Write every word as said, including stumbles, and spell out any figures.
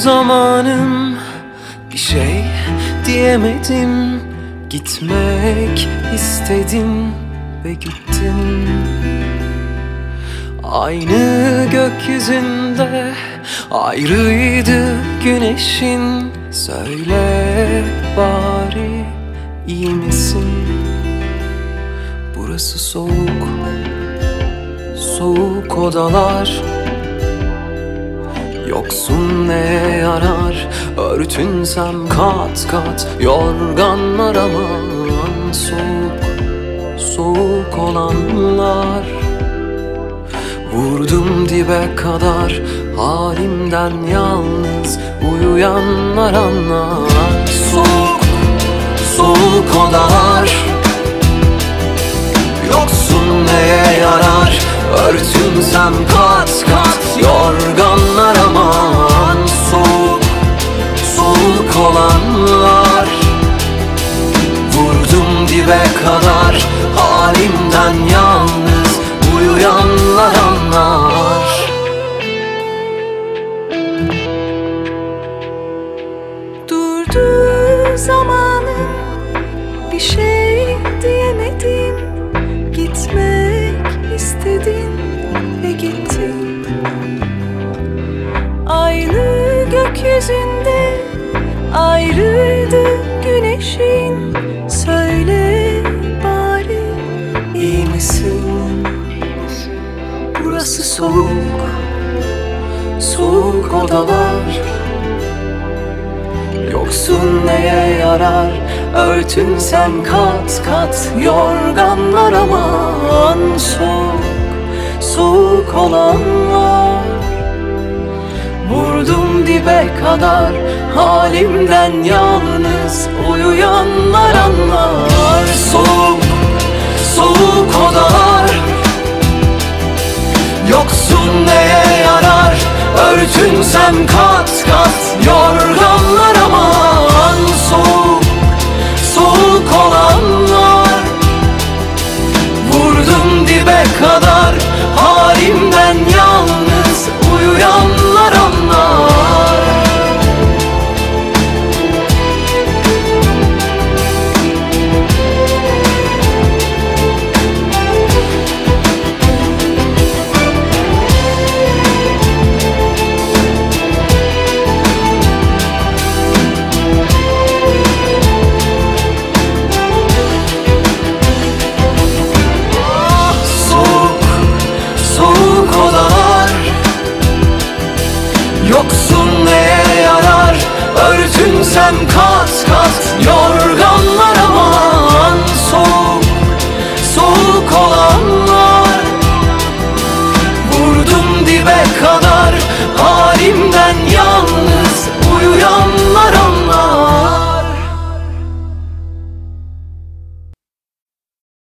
zamanım, bir şey diyemedim. Gitmek istedim ve gittim. Aynı gökyüzünde ayrıydı güneşin. Söyle bari, iyi misin? Burası soğuk, soğuk odalar. Yoksun neye yarar, örtünsem kat kat yorganlar. Aman soğuk, soğuk olanlar. Vurdum dibe kadar, halimden yalnız uyuyanlar anlar. Soğuk, soğuk odalar. Yoksun neye yarar, örtünsem kat kat yorganlar. Aman soğuk, soğuk olanlar. Vurdum dibe kadar, halimden yalnız uyuyanlar anlar. Durdu zamanım, bir şey diyemedim. Gitmek istedim ve gittim. Aynı gökyüzünde ayrıydı güneşin. Söyle bari, İyi misin? Burası soğuk, soğuk odalar. Yoksun neye yarar, örtünsem kat kat yorganlar. Aman soğuk, soğuk olanlar. Vurdum dibe kadar, halimden yalnız uyuyanlar anlar. Soğuk, soğuk odalar. Yoksun neye yarar, örtünsem kat kat yorganlar. Aman soğuk, soğuk olanlar. Vurdum dibe kadar, halimden yalnız uyuyanlar anlar. Yoksun neye yarar, örtünsem